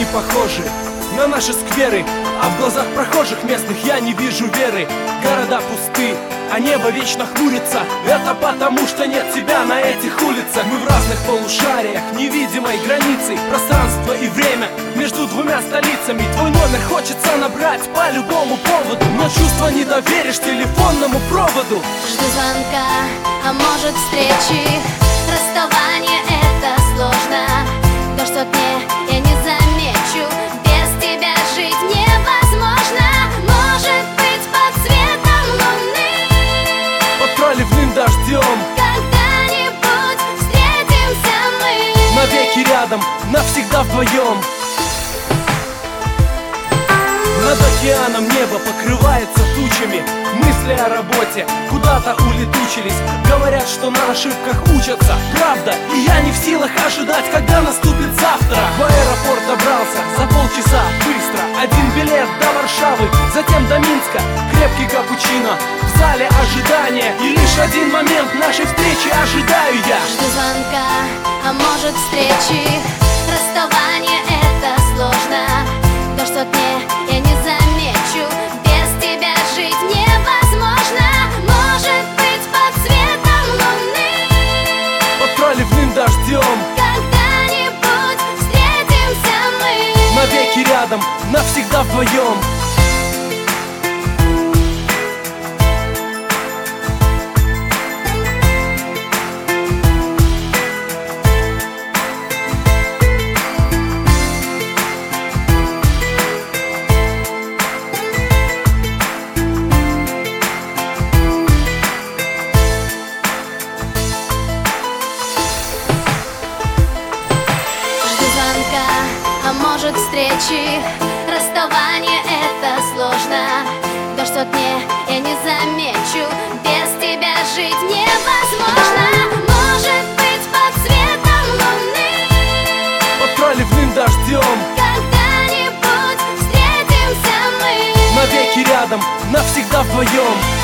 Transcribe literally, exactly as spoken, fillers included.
похожи на наши скверы, а в глазах прохожих местных я не вижу веры. Города пусты, а небо вечно хмурится. Это потому, что нет тебя на этих улицах. Мы в разных полушариях, невидимой границей, пространство и время между двумя столицами. Твой номер хочется набрать по любому поводу, но чувство не доверишь телефонному проводу. Жду звонка, а может встречи. Расставание — это сложно. То, что мне я не замечу. Без тебя жить невозможно. Может быть, под светом луны, под проливным дождем когда-нибудь встретимся мы. навеки рядом, навсегда вдвоем. Над океаном небо покрывается тучами. Мысли о работе куда-то улетучились. Говорят, что на ошибках учатся. Правда, и я не в силах ожидать, когда наступит завтра. В аэропорт добрался за полчаса быстро. Один билет до Варшавы, затем до Минска. Крепкий капучино в зале ожидания. И лишь один момент нашей встречи ожидаю я. Жду звонка, а может встречи. Расставание — это сложно. То, что мне я не замечу. Без тебя жить невозможно. Может быть, под светом луны, под проливным дождем когда-нибудь встретимся мы. навеки рядом, навсегда вдвоем. А может встречи. Расставание — это сложно. То, что мне я не замечу. Без тебя жить невозможно. Может быть, под светом луны, под проливным дождем когда-нибудь встретимся мы. навеки рядом, навсегда вдвоем.